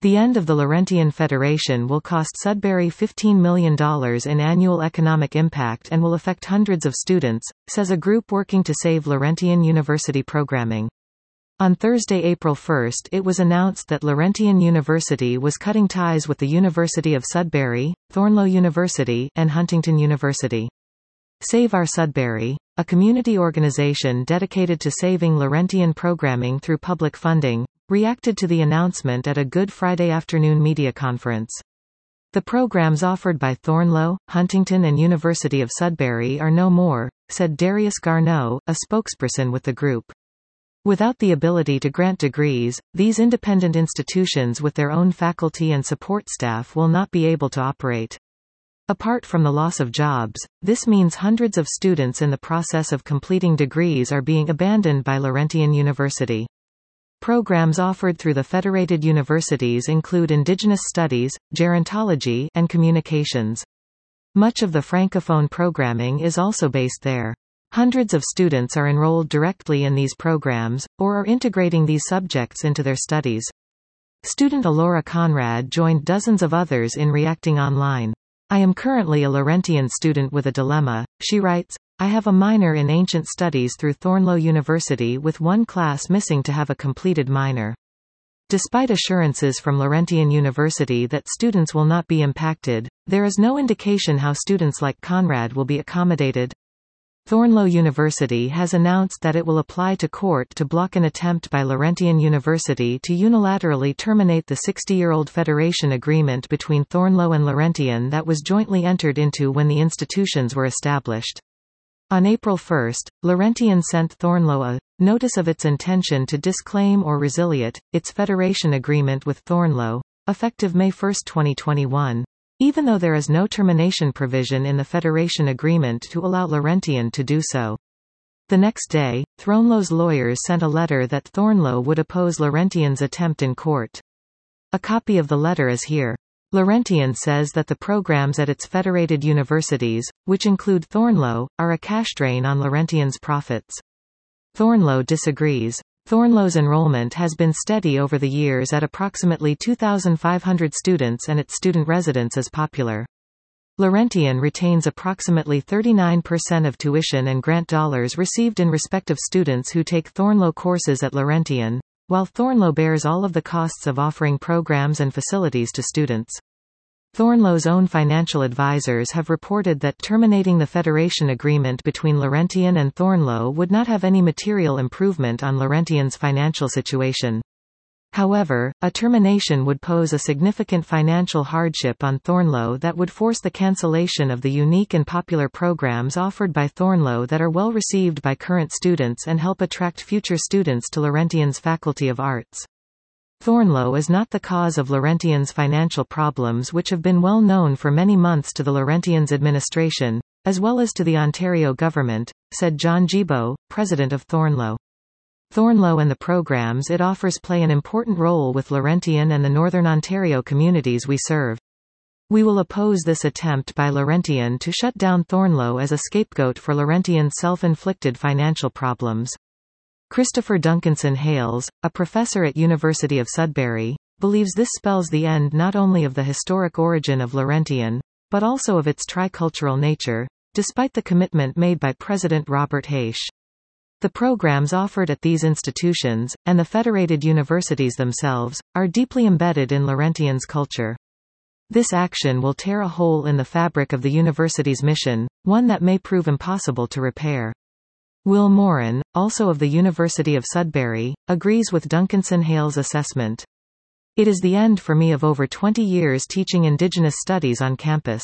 The end of the Laurentian Federation will cost Sudbury $15 million in annual economic impact and will affect hundreds of students, says a group working to save Laurentian University programming. On Thursday, April 1, it was announced that Laurentian University was cutting ties with the University of Sudbury, Thornlow University, and Huntington University. Save Our Sudbury, a community organization dedicated to saving Laurentian programming through public funding, reacted to the announcement at a Good Friday afternoon media conference. The programs offered by Thornlow, Huntington and University of Sudbury are no more, said Darius Garneau, a spokesperson with the group. Without the ability to grant degrees, these independent institutions with their own faculty and support staff will not be able to operate. Apart from the loss of jobs, this means hundreds of students in the process of completing degrees are being abandoned by Laurentian University. Programs offered through the federated universities include Indigenous Studies, Gerontology, and Communications. Much of the Francophone programming is also based there. Hundreds of students are enrolled directly in these programs, or are integrating these subjects into their studies. Student Alora Conrad joined dozens of others in reacting online. I am currently a Laurentian student with a dilemma, she writes. I have a minor in Ancient Studies through Thornlow University with one class missing to have a completed minor. Despite assurances from Laurentian University that students will not be impacted, there is no indication how students like Conrad will be accommodated. Thornlow University has announced that it will apply to court to block an attempt by Laurentian University to unilaterally terminate the 60-year-old federation agreement between Thornlow and Laurentian that was jointly entered into when the institutions were established. On April 1, Laurentian sent Thornlow a notice of its intention to disclaim or resiliate its federation agreement with Thornlow, effective May 1, 2021. Even though there is no termination provision in the Federation Agreement to allow Laurentian to do so. The next day, Thornlow's lawyers sent a letter that Thornlow would oppose Laurentian's attempt in court. A copy of the letter is here. Laurentian says that the programs at its federated universities, which include Thornlow, are a cash drain on Laurentian's profits. Thornlow disagrees. Thornlow's enrollment has been steady over the years at approximately 2,500 students and its student residence is popular. Laurentian retains approximately 39% of tuition and grant dollars received in respect of students who take Thornlow courses at Laurentian, while Thornlow bears all of the costs of offering programs and facilities to students. Thornlow's own financial advisors have reported that terminating the federation agreement between Laurentian and Thornlow would not have any material improvement on Laurentian's financial situation. However, a termination would pose a significant financial hardship on Thornlow that would force the cancellation of the unique and popular programs offered by Thornlow that are well received by current students and help attract future students to Laurentian's Faculty of Arts. Thornlow is not the cause of Laurentian's financial problems, which have been well known for many months to the Laurentian's administration, as well as to the Ontario government, said John Gibault, president of Thornlow. Thornlow and the programs it offers play an important role with Laurentian and the Northern Ontario communities we serve. We will oppose this attempt by Laurentian to shut down Thornlow as a scapegoat for Laurentian's self-inflicted financial problems. Christopher Duncanson Hales, a professor at University of Sudbury, believes this spells the end not only of the historic origin of Laurentian, but also of its tricultural nature, despite the commitment made by President Robert Haish. The programs offered at these institutions, and the federated universities themselves, are deeply embedded in Laurentian's culture. This action will tear a hole in the fabric of the university's mission, one that may prove impossible to repair. Will Morin, also of the University of Sudbury, agrees with Duncanson Hales' assessment. It is the end for me of over 20 years teaching Indigenous studies on campus.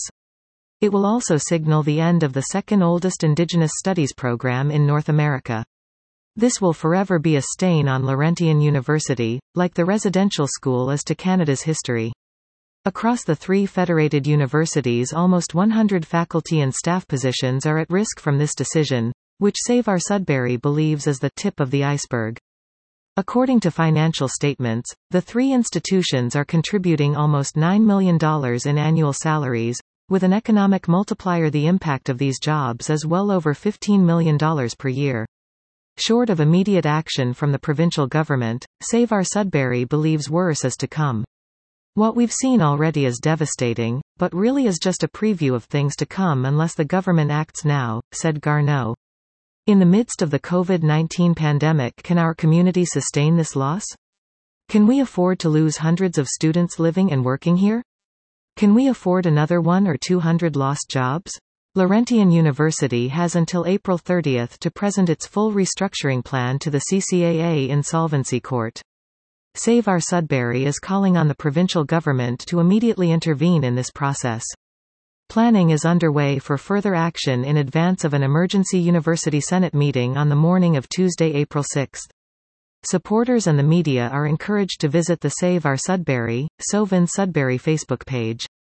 It will also signal the end of the second oldest Indigenous studies program in North America. This will forever be a stain on Laurentian University, like the residential school is to Canada's history. Across the three federated universities, almost 100 faculty and staff positions are at risk from this decision, which Save Our Sudbury believes is the tip of the iceberg. According to financial statements, the three institutions are contributing almost $9 million in annual salaries, with an economic multiplier. The impact of these jobs is well over $15 million per year. Short of immediate action from the provincial government, Save Our Sudbury believes worse is to come. What we've seen already is devastating, but really is just a preview of things to come unless the government acts now, said Garneau. In the midst of the COVID-19 pandemic, can our community sustain this loss? Can we afford to lose hundreds of students living and working here? Can we afford another 100 or 200 lost jobs? Laurentian University has until April 30 to present its full restructuring plan to the CCAA Insolvency Court. Save Our Sudbury is calling on the provincial government to immediately intervene in this process. Planning is underway for further action in advance of an emergency University Senate meeting on the morning of Tuesday, April 6. Supporters and the media are encouraged to visit the Save Our Sudbury, Sauvons Sudbury Facebook page.